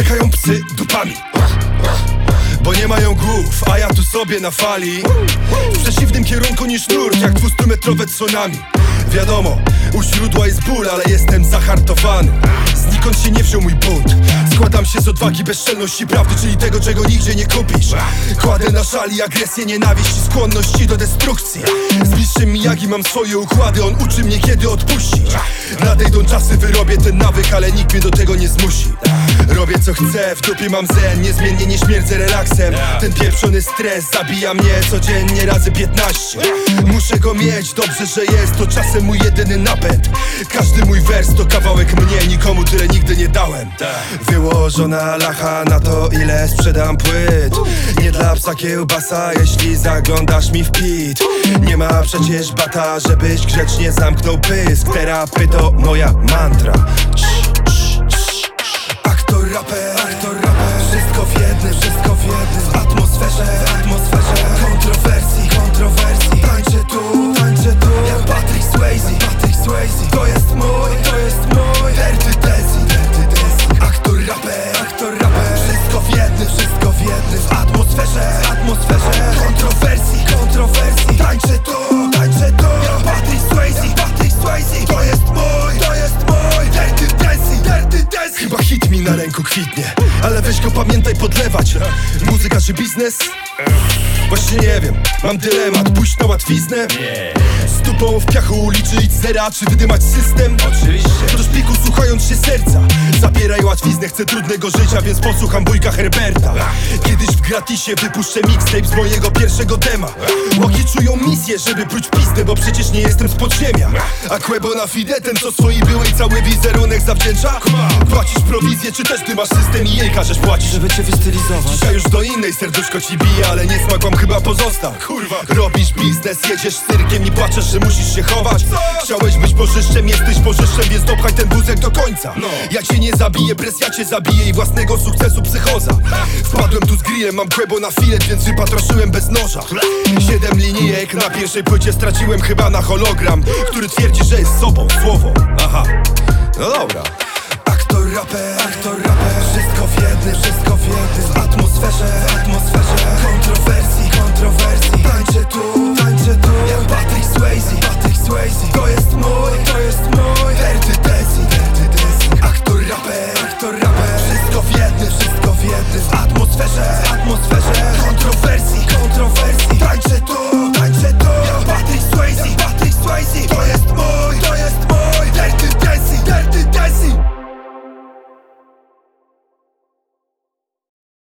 Uciekają psy dupami, bo nie mają głów, a ja tu sobie na fali. W przeciwnym kierunku niż nurt, jak 200-metrowe tsunami. Wiadomo, u źródła jest ból, ale jestem zahartowany. Znikąd się nie wziął mój bunt. Składam się z odwagi, bezczelności, prawdy, czyli tego, czego nigdzie nie kupisz. Kładę na szali agresję, nienawiść i skłonności do destrukcji. Z mistrzem Miyagi mam swoje układy, on uczy mnie kiedy odpuścić. Nadejdą czasy, wyrobię ten nawyk, ale nikt mnie do tego nie zmusi. Robię co chcę, w dupie mam zen, niezmiennie nie śmierdzę relaksem. Ten pieprzony stres zabija mnie codziennie razy 15. Muszę go mieć, dobrze, że jest, to czasem mój jedyny napęd. Każdy mój wers to kawałek mnie, nikomu tyle nigdy nie dałem. Wyłożona lacha na to, ile sprzedam płyt. Nie dla psa kiełbasa, jeśli zaglądasz mi w pit. Nie ma przecież bata, żebyś grzecznie zamknął pysk. Terapy to moja mantra. Aktor, raper, wszystko w jednym, wszystko w jednym. W atmosferze, kontrowersji, tańczę tu, jak Patrick Swayze. To jest mój, Dirty Dancing. Aktor, raper, wszystko w jednym, w atmosferze, kontrowersji, tańczę tu, jak Patrick Swayze. To jest mój, Dirty Dancing. Chyba hit mi na ręku kwitnie, ale weź go pamiętaj podlewać. Muzyka czy biznes? Właśnie nie wiem, mam dylemat, pójść na łatwiznę? Z dupą w piachu liczyć zera, czy wydymać system? Oczywiście. Do szpiku słuchając się serca, zabieraj łatwiznę, chcę trudnego życia, więc posłucham Wujka Herberta. Kiedyś w gratisie wypuszczę mixtape z mojego pierwszego dema. Łoki czują misję, żeby próć pizdę, bo przecież nie jestem z podziemia. A Quebo na fide, ten co swojej byłej cały wizerunek zawdzięcza? Płacisz prowizję, czy też ty masz system i jej każesz płacić? Żeby cię wystylizować. Dzisiaj już do innej serduszko ci bije, ale niesmak wam chyba pozostał. Kurwa, robisz biznes, jedziesz z cyrkiem i płaczesz, że musisz się chować. Chciałeś być bożyszczem, jesteś bożyszczem, więc dopchaj ten wózek do końca. Ja cię nie zabiję, presja cię zabije i własnego sukcesu psychoza. Wpadłem tu z grillem, mam Quebo na filet, więc wypatroszyłem bez noża. 7 linijek, na pierwszej płycie straciłem chyba na hologram, który twierdzi, że jest sobą, słowo. Aha, no dobra. Aktor, raper,